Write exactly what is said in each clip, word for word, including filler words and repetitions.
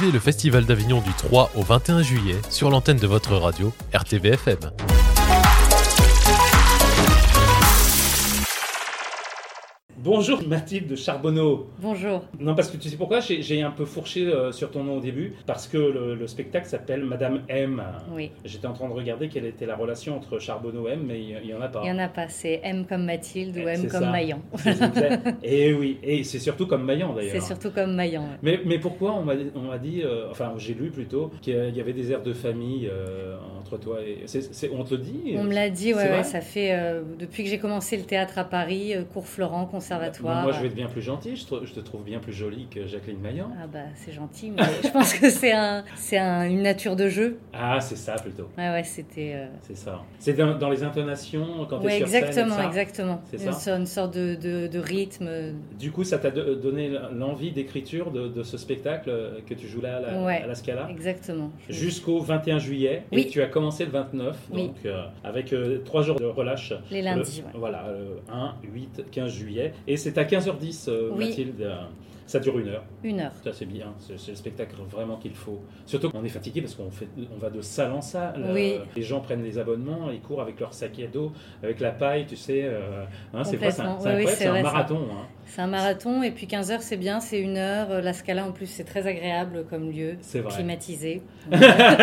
Vivez le Festival d'Avignon du trois au vingt et un juillet sur l'antenne de votre radio R T V F M. Bonjour Mathilde Charbonneau. Bonjour. Non, parce que tu sais pourquoi j'ai, j'ai un peu fourché euh, sur ton nom au début, parce que le, le spectacle s'appelle Madame M. Oui. J'étais en train de regarder quelle était la relation entre Charbonneau et M, mais il n'y en a pas. Il n'y en a pas, c'est M comme Mathilde ou M c'est comme ça. Maillan. Et oui, et c'est surtout comme Maillan d'ailleurs. C'est surtout comme Maillan. Ouais. Mais, mais pourquoi on m'a, on m'a dit, euh, enfin j'ai lu plutôt, qu'il y avait des airs de famille euh, entre toi et... C'est, c'est, on te le dit? On me l'a dit, ouais, c'est ouais, ça fait... Euh, depuis que j'ai commencé le théâtre à Paris, euh, cours Florent, conservatoire... Moi je vais être bien plus gentil, je te, je te trouve bien plus jolie que Jacqueline Maillan. Ah bah c'est gentil, mais je pense que c'est, un, c'est un, une nature de jeu. Ah c'est ça plutôt. Ouais, ouais, c'était... Euh... C'est ça. C'est dans, dans les intonations, quand tu es ouais, sur scène. exactement, ça. exactement. C'est une, ça. Une sorte de, de, de rythme. Du coup, ça t'a de, donné l'envie d'écriture de, de ce spectacle que tu joues là à la, ouais, à la Scala. Exactement. Jusqu'au vingt et un juillet. Oui. Et tu as commencé le vingt-neuf, oui. donc euh, avec euh, trois jours de relâche. Les lundis, le, ouais. Voilà, euh, un, huit, quinze juillet. Et c'est à quinze heures dix, euh, oui. Mathilde. Euh, ça dure une heure. Une heure. Ça, c'est bien. C'est, c'est le spectacle vraiment qu'il faut. Surtout qu'on est fatigué parce qu'on fait, on va de salle en salle. Oui. Euh, les gens prennent les abonnements, ils courent avec leur sac à dos, avec la paille, tu sais. Euh, hein, c'est vrai, c'est un, c'est oui, oui, c'est c'est vrai, un marathon. Ça. Hein. C'est un marathon et puis quinze heures c'est bien, c'est une heure. La Scala en plus c'est très agréable comme lieu, c'est vrai. Climatisé. non,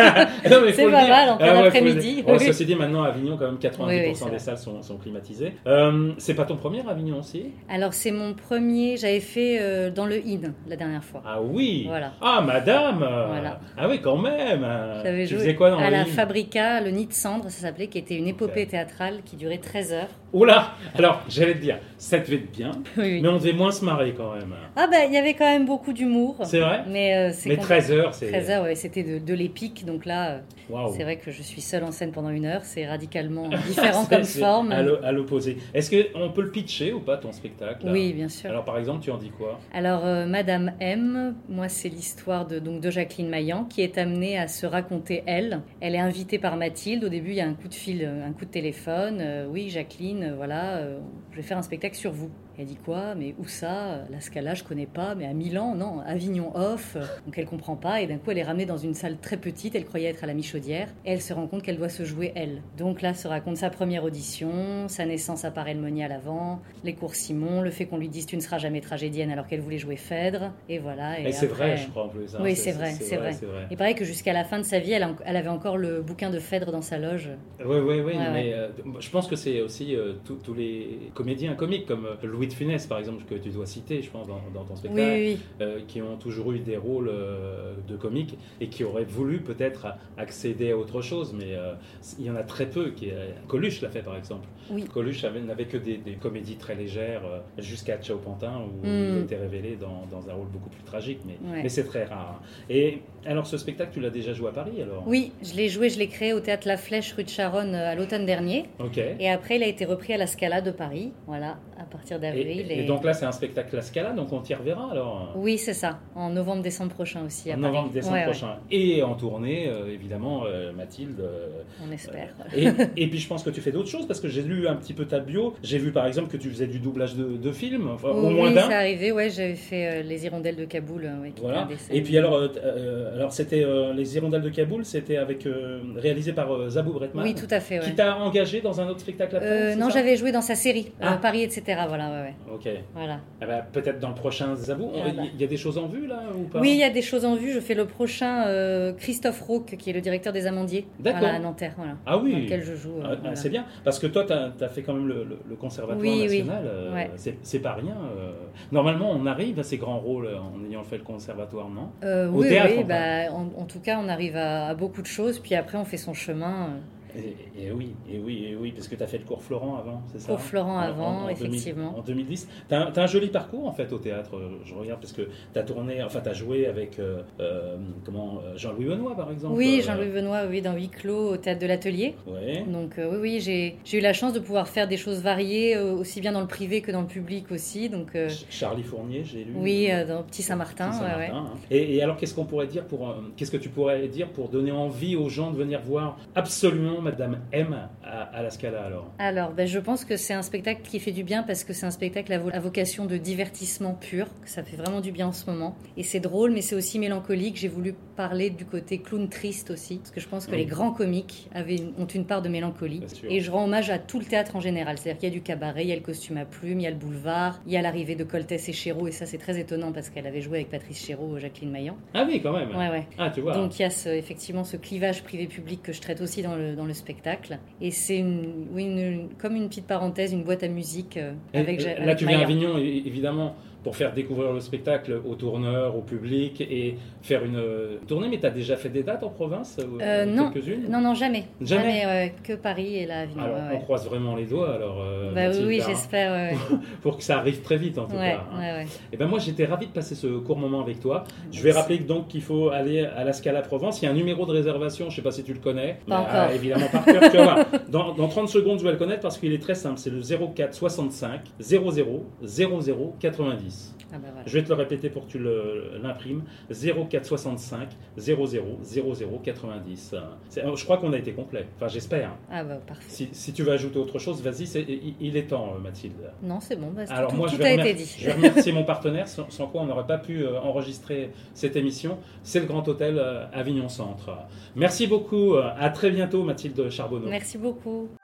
mais c'est pas mal en plein ah, ouais, après-midi. Oh, oui. Ceci dit, maintenant à Avignon quand même quatre-vingt-dix pour cent oui, oui, des salles sont, sont climatisées. Euh, c'est pas ton premier Avignon aussi? Alors c'est mon premier, j'avais fait euh, dans le Inn la dernière fois. Ah oui. Voilà. Ah madame. Voilà. Ah oui quand même. J'avais tu joué faisais quoi dans à le la Inn? Fabrica, le Nid de Cendre ça s'appelait, qui était une épopée okay. théâtrale qui durait treize heures. Oula. Alors j'allais te dire, ça devait être bien, oui, oui. mais on devait moins se marrer quand même. Ah ben bah, il y avait quand même beaucoup d'humour. C'est vrai. Mais, euh, c'est mais treize heures c'est... treize heures ouais, c'était de, de l'épique, donc là euh, wow. c'est vrai que je suis seule en scène pendant une heure, c'est radicalement différent comme c'est forme. À, à l'opposé. Est-ce qu'on peut le pitcher ou pas ton spectacle là? Oui, bien sûr. Alors par exemple tu en dis quoi? Alors euh, Madame M, moi c'est l'histoire de, donc, de Jacqueline Maillan qui est amenée à se raconter elle. Elle est invitée par Mathilde, au début il y a un coup de fil, un coup de téléphone, euh, oui Jacqueline, euh, voilà, euh, je vais faire un spectacle sur vous. Elle dit quoi? Mais où ça? La Scala, je connais pas. Mais à Milan, non. Avignon off. Donc elle comprend pas. Et d'un coup, elle est ramenée dans une salle très petite. Elle croyait être à la Michaudière. Et elle se rend compte qu'elle doit se jouer elle. Donc là, se raconte sa première audition, sa naissance à Paray-le-Monial à l'avant, les cours Simon, le fait qu'on lui dise tu ne seras jamais tragédienne alors qu'elle voulait jouer Phèdre. Et voilà. Et, et c'est après... vrai, je crois en plus. Hein. Oui, c'est, c'est, vrai, c'est, c'est, vrai. vrai. c'est vrai. Et pareil que jusqu'à la fin de sa vie, elle, a, elle avait encore le bouquin de Phèdre dans sa loge. Oui, oui, oui. Ouais, mais ouais. Euh, je pense que c'est aussi euh, tous les comédiens comiques comme Louis de Funès, par exemple, que tu dois citer, je pense, dans, dans ton spectacle, oui, oui, oui. Euh, qui ont toujours eu des rôles euh, de comiques et qui auraient voulu peut-être accéder à autre chose, mais euh, il y en a très peu. Qui, euh, Coluche l'a fait, par exemple. Oui. Coluche avait, n'avait que des, des comédies très légères euh, jusqu'à Ciao Pantin, où mm. il était révélé dans, dans un rôle beaucoup plus tragique, mais, ouais. mais c'est très rare. Et alors, ce spectacle, tu l'as déjà joué à Paris, alors? Oui, je l'ai joué, je l'ai créé au Théâtre La Flèche, rue de Charonne, à l'automne dernier. Okay. Et après, il a été repris à la Scala de Paris, voilà, à partir d'avril. Et, et... et... et donc là, c'est un spectacle à Scala, donc on t'y reverra alors? Oui, c'est ça, en novembre-décembre prochain aussi à en Paris. novembre-décembre ouais, prochain. Ouais. Et en tournée, euh, évidemment, euh, Mathilde. Euh, on espère. Euh, et, et puis je pense que tu fais d'autres choses, parce que j'ai lu un petit peu ta bio. J'ai vu par exemple que tu faisais du doublage de, de films, enfin, oh, au moins oui, d'un. Oui, c'est arrivé, ouais, j'avais fait euh, Les Hirondelles de Kaboul. Ouais, voilà. Et puis alors, euh, alors c'était euh, Les Hirondelles de Kaboul, c'était avec, euh, réalisé par euh, Zabou Bretman. Oui, tout à fait. Ouais. Qui t'a engagé dans un autre spectacle après euh, Non, ça j'avais joué dans sa série, ah. euh, Paris, et cetera. Voilà, ouais, ouais. Ok. Voilà. Eh ben, peut-être dans le prochain Zabou. Il ah bah. y a des choses en vue là ou pas? Oui, il y a des choses en vue. Je fais le prochain euh, Christophe Rauque, qui est le directeur des Amandiers. D'accord. Voilà, à Nanterre. Voilà, ah oui. Dans lequel je joue. Euh, ah, voilà. C'est bien, parce que toi, tu as, as fait quand même le, le, le conservatoire oui, national. Oui. Euh, ouais. C'est pas rien. Euh, normalement, on arrive à ces grands rôles en ayant fait le conservatoire, non? euh, Au Oui, théâtre, oui enfin. bah, en, en tout cas, on arrive à, à beaucoup de choses. Puis après, on fait son chemin. Euh... Et, et oui, et oui, et oui, parce que tu as fait le cours Florent avant, c'est ça? Cours Florent en, avant, en, en effectivement. deux mille, en deux mille dix. Tu as, as un joli parcours en fait au théâtre, je regarde, parce que tu as tourné, enfin tu as joué avec euh, euh, comment, Jean-Louis Benoît par exemple. Oui, Jean-Louis Benoît, oui, dans Huis clos au théâtre de l'Atelier. Ouais. Donc euh, oui, oui, j'ai, j'ai eu la chance de pouvoir faire des choses variées, euh, aussi bien dans le privé que dans le public aussi. Donc, euh... Charlie Fournier, j'ai lu. Oui, euh, dans Petit Saint-Martin. Petit Saint-Martin ouais, ouais. hein. et, et alors qu'est-ce qu'on pourrait dire pour, euh, qu'est-ce que tu pourrais dire pour donner envie aux gens de venir voir absolument Avignon, Madame M à, à la Scala alors? Alors, ben, je pense que c'est un spectacle qui fait du bien parce que c'est un spectacle à, vo- à vocation de divertissement pur, que ça fait vraiment du bien en ce moment. Et c'est drôle, mais c'est aussi mélancolique. J'ai voulu parler du côté clown triste aussi, parce que je pense que Oui. les grands comiques avaient une- ont une part de mélancolie. Bien sûr. Et je rends hommage à tout le théâtre en général. C'est-à-dire qu'il y a du cabaret, il y a le costume à plumes, il y a le boulevard, il y a l'arrivée de Coltès et Chéreau, et ça c'est très étonnant parce qu'elle avait joué avec Patrice Chéreau, Jacqueline Maillan. Ah oui, quand même. Ouais, ouais. Ah, tu vois. Donc il y a ce, effectivement ce clivage privé-public que je traite aussi dans le, dans le spectacle. Et c'est une, oui, une- comme une petite parenthèse, une boîte à musique euh, Et, avec, euh, Ja- là, avec tu viens à Maillan. Avignon, é- évidemment, pour faire découvrir le spectacle aux tourneurs, au public et faire une euh, tournée. Mais tu as déjà fait des dates en province euh, Euh, non. Quelques-unes? Non, non, jamais. Jamais ouais, que Paris et la Avignon. Alors, ouais, on ouais. croise vraiment les doigts, alors, euh, Bah oui, Mathilde, oui, hein, j'espère. Ouais, pour que ça arrive très vite, en tout ouais, cas. hein. ouais, ouais. Et ben moi, j'étais ravi de passer ce court moment avec toi. Je vais rappeler donc qu'il faut aller à la Scala Provence. Il y a un numéro de réservation, je ne sais pas si tu le connais. Pas mais, encore. ah, évidemment, par cœur. Tu vas voir. Dans, dans trente secondes, je vais le connaître parce qu'il est très simple. C'est le zéro quatre soixante-cinq zéro zéro zéro zéro quatre-vingt-dix. Ah bah voilà. Je vais te le répéter pour que tu le- l'imprimes. zéro quatre soixante-cinq zéro zéro zéro zéro quatre-vingt-dix. C'est- Je crois qu'on a été complet. Enfin, j'espère. Ah bah parfait. Si, si tu veux ajouter autre chose, vas-y. c'est- Il, il est temps, euh, Mathilde. Non, c'est bon. Bah, c'est- Alors tout, moi, tout je vais, a remer- été dit. je vais remercier mon partenaire, sans, sans quoi on n'aurait pas pu euh, enregistrer cette émission. C'est le Grand Hôtel euh, Avignon Centre. Merci beaucoup. euh, À très bientôt, Mathilde Charbonneau. Merci beaucoup.